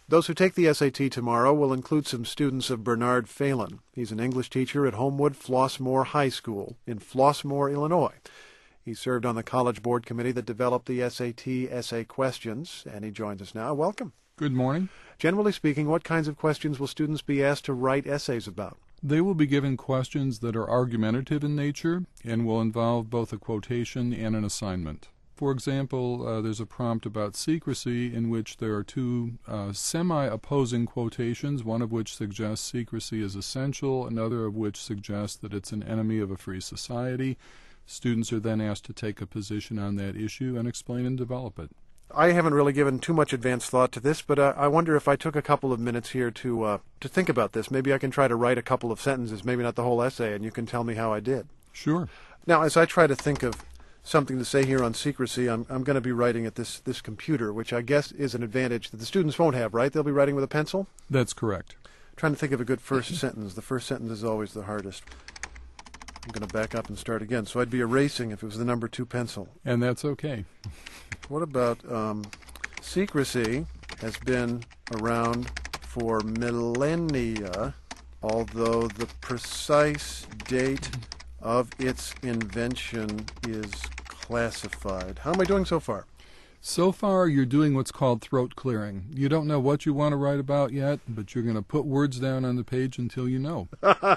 Those who take the SAT tomorrow will include some students of Bernard Phelan. He's an English teacher at Homewood Flossmoor High School in Flossmoor, Illinois. He served on the College Board Committee that developed the SAT essay questions, and he joins us now. Welcome. Good morning. Generally speaking, what kinds of questions will students be asked to write essays about? They will be given questions that are argumentative in nature and will involve both a quotation and an assignment. For example, there's a prompt about secrecy in which there are two semi-opposing quotations, one of which suggests secrecy is essential, another of which suggests that it's an enemy of a free society. Students are then asked to take a position on that issue and explain and develop it. I haven't really given too much advanced thought to this, but I wonder if I took a couple of minutes here to think about this. Maybe I can try to write a couple of sentences, maybe not the whole essay, and you can tell me how I did. Sure. Now, as I try to think of something to say here on secrecy, I'm going to be writing at this computer, which I guess is an advantage that the students won't have, right? They'll be writing with a pencil? That's correct. Trying to think of a good first sentence. The first sentence is always the hardest. I'm going to back up and start again. So I'd be erasing if it was the number 2 pencil. And that's okay. What about secrecy has been around for millennia, although the precise date of its invention is classified. How am I doing so far? So far, you're doing what's called throat clearing. You don't know what you want to write about yet, but you're going to put words down on the page until you know.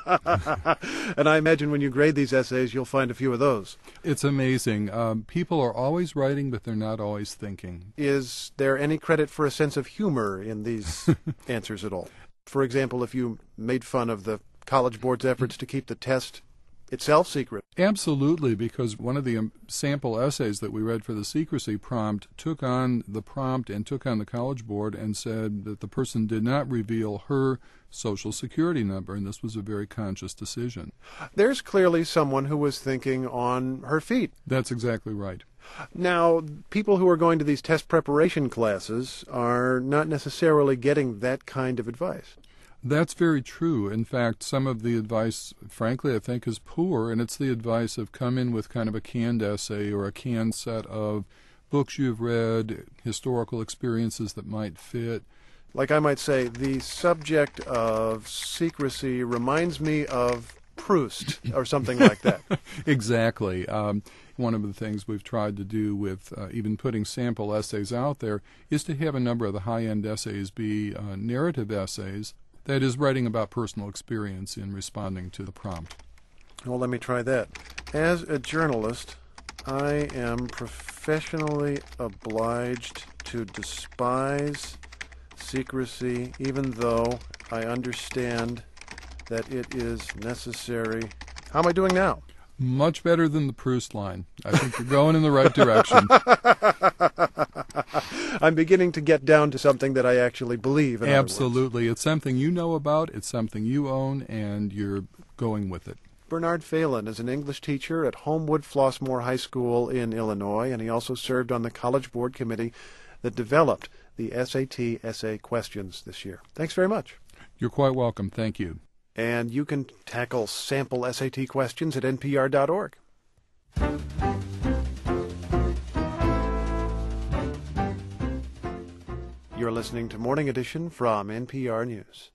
And I imagine when you grade these essays, you'll find a few of those. It's amazing. People are always writing, but they're not always thinking. Is there any credit for a sense of humor in these answers at all? For example, if you made fun of the College Board's efforts to keep the test itself secret. Absolutely, because one of the sample essays that we read for the secrecy prompt took on the prompt and took on the College Board and said that the person did not reveal her Social Security number, and this was a very conscious decision. There's clearly someone who was thinking on her feet. That's exactly right. Now, people who are going to these test preparation classes are not necessarily getting that kind of advice. That's very true. In fact, some of the advice, frankly, I think is poor, and it's the advice of come in with kind of a canned essay or a canned set of books you've read, historical experiences that might fit. Like I might say, the subject of secrecy reminds me of Proust or something like that. Exactly. One of the things we've tried to do with even putting sample essays out there is to have a number of the high-end essays be narrative essays. That is, writing about personal experience in responding to the prompt. Well, let me try that. As a journalist, I am professionally obliged to despise secrecy, even though I understand that it is necessary. How am I doing now? Much better than the Proust line. I think you're going in the right direction. I'm beginning to get down to something that I actually believe in. Absolutely. It's something you know about, it's something you own, and you're going with it. Bernard Phelan is an English teacher at Homewood Flossmoor High School in Illinois, and he also served on the College Board Committee that developed the SAT essay questions this year. Thanks very much. You're quite welcome. Thank you. And you can tackle sample SAT questions at npr.org. You're listening to Morning Edition from NPR News.